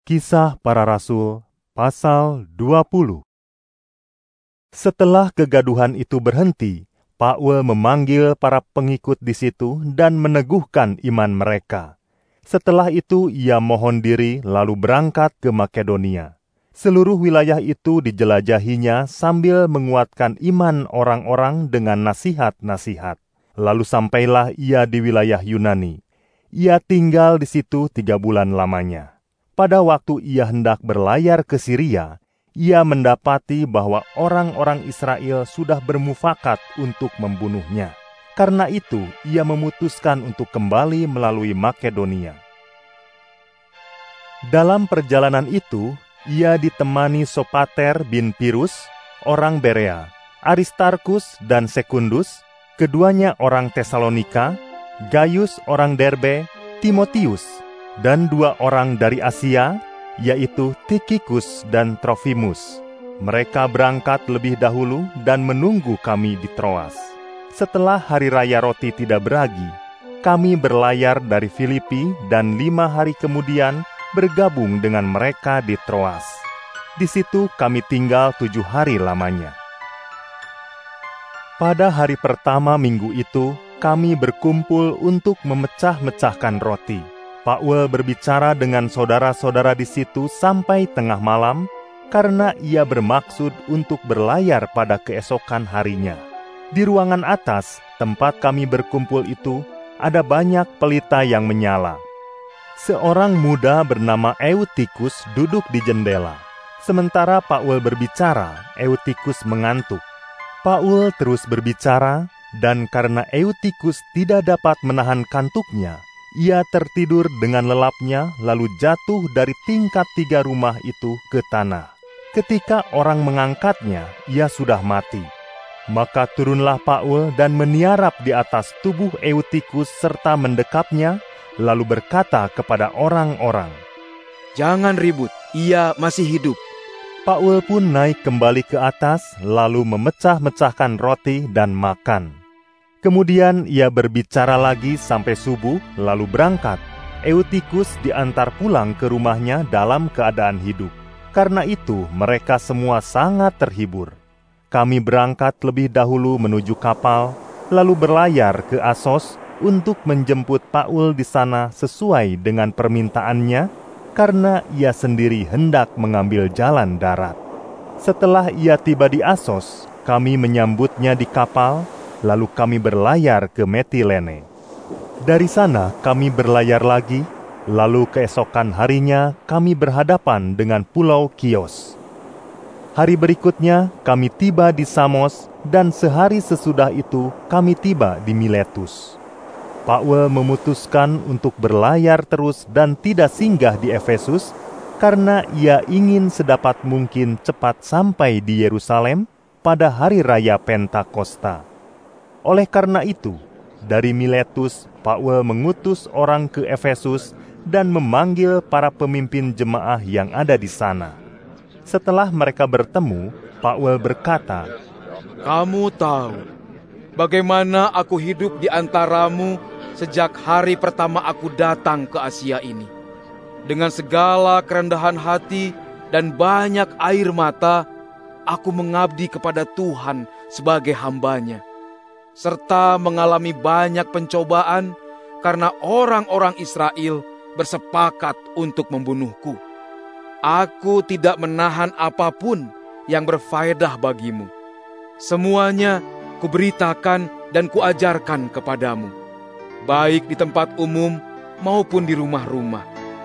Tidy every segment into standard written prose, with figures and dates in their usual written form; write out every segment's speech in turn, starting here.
Kisah Para Rasul, pasal 20. Setelah kegaduhan itu berhenti, Paulus memanggil para pengikut di situ dan meneguhkan iman mereka. Setelah itu ia mohon diri lalu berangkat ke Makedonia. Seluruh wilayah itu dijelajahinya sambil menguatkan iman orang-orang dengan nasihat-nasihat. Lalu sampailah ia di wilayah Yunani. Ia tinggal di situ 3 bulan lamanya. Pada waktu ia hendak berlayar ke Syria, ia mendapati bahwa orang-orang Israel sudah bermufakat untuk membunuhnya. Karena itu, ia memutuskan untuk kembali melalui Makedonia. Dalam perjalanan itu, ia ditemani Sopater bin Pirus, orang Berea, Aristarkus dan Sekundus, keduanya orang Tesalonika, Gaius orang Derbe, Timotius, dan 2 orang dari Asia, yaitu Tikhikus dan Trofimus. Mereka berangkat lebih dahulu dan menunggu kami di Troas. Setelah hari raya roti tidak beragi, kami berlayar dari Filipi dan 5 hari kemudian bergabung dengan mereka di Troas. Di situ kami tinggal 7 hari lamanya. Pada hari pertama minggu itu, kami berkumpul untuk memecah-mecahkan roti. Paulus berbicara dengan saudara-saudara di situ sampai tengah malam, karena ia bermaksud untuk berlayar pada keesokan harinya. Di ruangan atas, tempat kami berkumpul itu, ada banyak pelita yang menyala. Seorang muda bernama Eutikus duduk di jendela. Sementara Paulus berbicara, Eutikus mengantuk. Paulus terus berbicara, dan karena Eutikus tidak dapat menahan kantuknya, ia tertidur dengan lelapnya lalu jatuh dari tingkat 3 rumah itu ke tanah. Ketika orang mengangkatnya, ia sudah mati. Maka turunlah Paulus dan meniarap di atas tubuh Eutikus serta mendekapnya, lalu berkata kepada orang-orang, "Jangan ribut, ia masih hidup." Paulus pun naik kembali ke atas, lalu memecah-mecahkan roti dan makan. Kemudian ia berbicara lagi sampai subuh, lalu berangkat. Eutikus diantar pulang ke rumahnya dalam keadaan hidup. Karena itu mereka semua sangat terhibur. Kami berangkat lebih dahulu menuju kapal, lalu berlayar ke Asos untuk menjemput Paulus di sana sesuai dengan permintaannya, karena ia sendiri hendak mengambil jalan darat. Setelah ia tiba di Asos, kami menyambutnya di kapal, lalu kami berlayar ke Metilene. Dari sana kami berlayar lagi, lalu keesokan harinya kami berhadapan dengan Pulau Kios. Hari berikutnya kami tiba di Samos, dan sehari sesudah itu kami tiba di Miletus. Paulus memutuskan untuk berlayar terus dan tidak singgah di Efesus, karena ia ingin sedapat mungkin cepat sampai di Yerusalem pada hari raya Pentakosta. Oleh karena itu, dari Miletus, Paulus mengutus orang ke Efesus dan memanggil para pemimpin jemaah yang ada di sana. Setelah mereka bertemu, Paulus berkata, "Kamu tahu bagaimana aku hidup di antaramu sejak hari pertama aku datang ke Asia ini. Dengan segala kerendahan hati dan banyak air mata, aku mengabdi kepada Tuhan sebagai hamba-Nya, serta mengalami banyak pencobaan karena orang-orang Israel bersepakat untuk membunuhku. Aku tidak menahan apapun yang berfaedah bagimu. Semuanya kuberitakan dan kuajarkan kepadamu, baik di tempat umum maupun di rumah-rumah.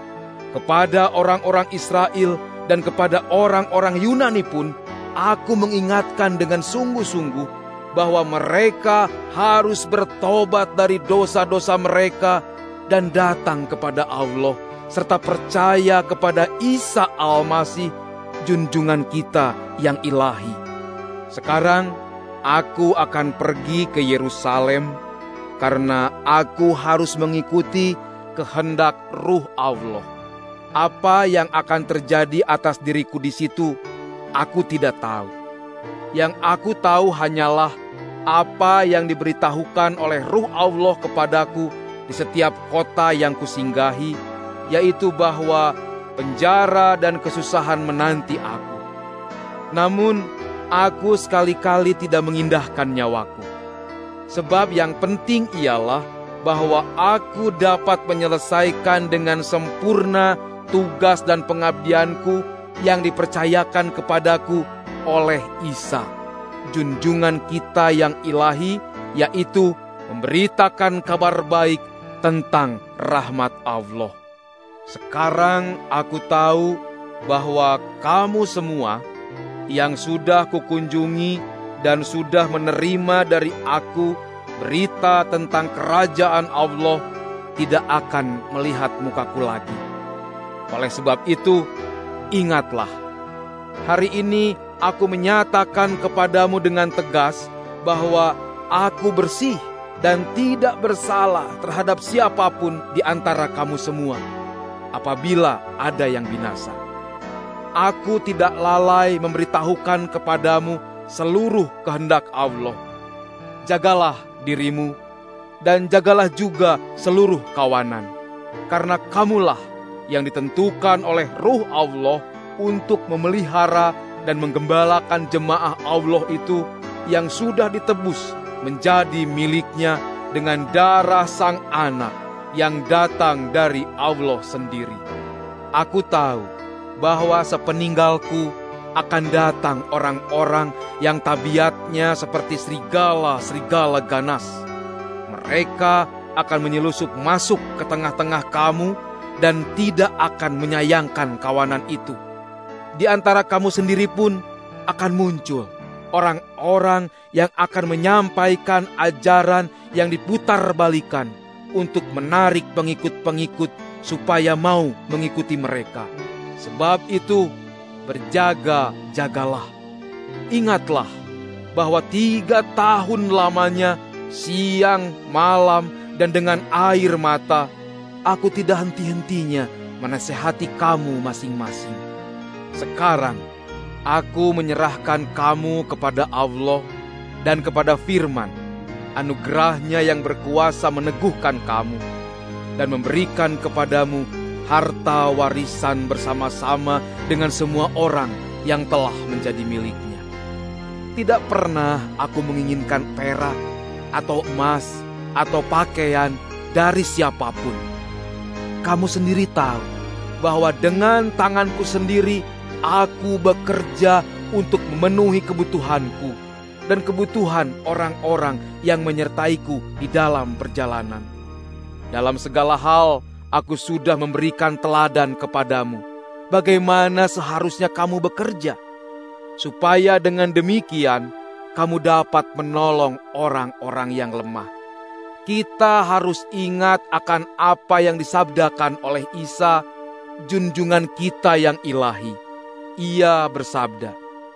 Kepada orang-orang Israel dan kepada orang-orang Yunani pun, aku mengingatkan dengan sungguh-sungguh bahwa mereka harus bertobat dari dosa-dosa mereka dan datang kepada Allah, serta percaya kepada Isa Al-Masih, junjungan kita yang ilahi. Sekarang aku akan pergi ke Yerusalem, karena aku harus mengikuti kehendak Ruh Allah. Apa yang akan terjadi atas diriku di situ, aku tidak tahu. Yang aku tahu hanyalah apa yang diberitahukan oleh Ruh Allah kepadaku di setiap kota yang kusinggahi, yaitu bahwa penjara dan kesusahan menanti aku. Namun, aku sekali-kali tidak mengindahkan nyawaku. Sebab yang penting ialah bahwa aku dapat menyelesaikan dengan sempurna tugas dan pengabdianku yang dipercayakan kepadaku oleh Isa, junjungan kita yang ilahi, yaitu memberitakan kabar baik tentang rahmat Allah. Sekarang aku tahu bahwa kamu semua yang sudah kukunjungi dan sudah menerima dari aku berita tentang kerajaan Allah tidak akan melihat mukaku lagi. Oleh sebab itu, ingatlah, hari ini aku menyatakan kepadamu dengan tegas bahwa aku bersih dan tidak bersalah terhadap siapapun di antara kamu semua, apabila ada yang binasa. Aku tidak lalai memberitahukan kepadamu seluruh kehendak Allah. Jagalah dirimu dan jagalah juga seluruh kawanan, karena kamulah yang ditentukan oleh Ruh Allah untuk memelihara dan menggembalakan jemaah Allah itu yang sudah ditebus menjadi miliknya dengan darah Sang Anak yang datang dari Allah sendiri. Aku tahu bahwa sepeninggalku akan datang orang-orang yang tabiatnya seperti serigala-serigala ganas. Mereka akan menyelusup masuk ke tengah-tengah kamu dan tidak akan menyayangkan kawanan itu. Di antara kamu sendiri pun akan muncul orang-orang yang akan menyampaikan ajaran yang diputar-balikan untuk menarik pengikut-pengikut supaya mau mengikuti mereka. Sebab itu, berjaga-jagalah. Ingatlah bahwa 3 tahun lamanya, siang, malam, dan dengan air mata, aku tidak henti-hentinya menasehati kamu masing-masing. Sekarang, aku menyerahkan kamu kepada Allah dan kepada firman, anugerahnya yang berkuasa meneguhkan kamu dan memberikan kepadamu harta warisan bersama-sama dengan semua orang yang telah menjadi miliknya. Tidak pernah aku menginginkan perak atau emas atau pakaian dari siapapun. Kamu sendiri tahu bahwa dengan tanganku sendiri aku bekerja untuk memenuhi kebutuhanku dan kebutuhan orang-orang yang menyertaiku di dalam perjalanan. Dalam segala hal, aku sudah memberikan teladan kepadamu, bagaimana seharusnya kamu bekerja, supaya dengan demikian kamu dapat menolong orang-orang yang lemah. Kita harus ingat akan apa yang disabdakan oleh Isa, junjungan kita yang ilahi. Ia bersabda,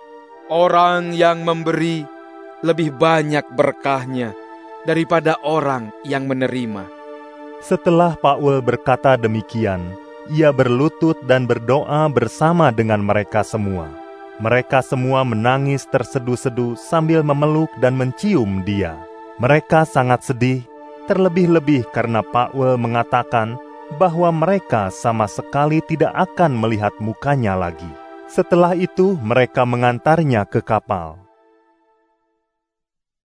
orang yang memberi lebih banyak berkahnya daripada orang yang menerima. Setelah Paul berkata demikian, ia berlutut dan berdoa bersama dengan mereka semua. Mereka semua menangis terseduh-seduh sambil memeluk dan mencium dia. Mereka sangat sedih, terlebih-lebih karena Paul mengatakan bahwa mereka sama sekali tidak akan melihat mukanya lagi. Setelah itu mereka mengantarnya ke kapal.